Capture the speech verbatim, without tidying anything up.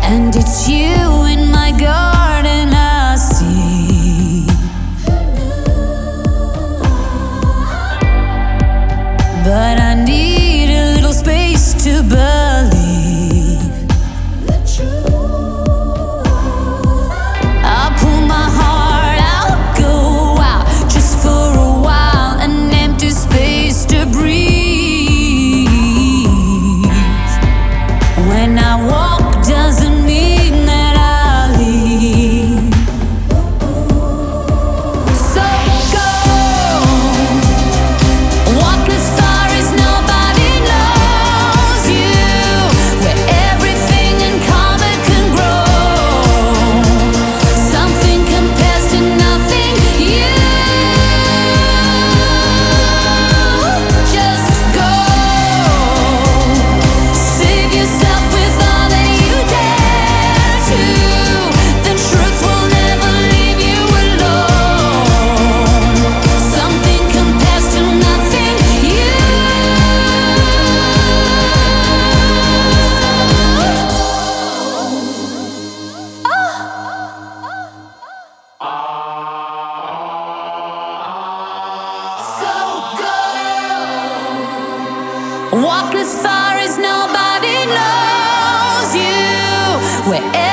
And it's you in my garden I see. But I need a little space to believe the truth. I pull my heart out, go out just for a while, an empty space to breathe. When I walk doesn't mean that I leave. So go, walk as far as nobody knows you, where everything in common can grow. Something compares to nothing. You just go, save yourself with all that you dare to. The truth will never leave you alone. Something compares to nothing. You so go, walk as far as nobody knows you, where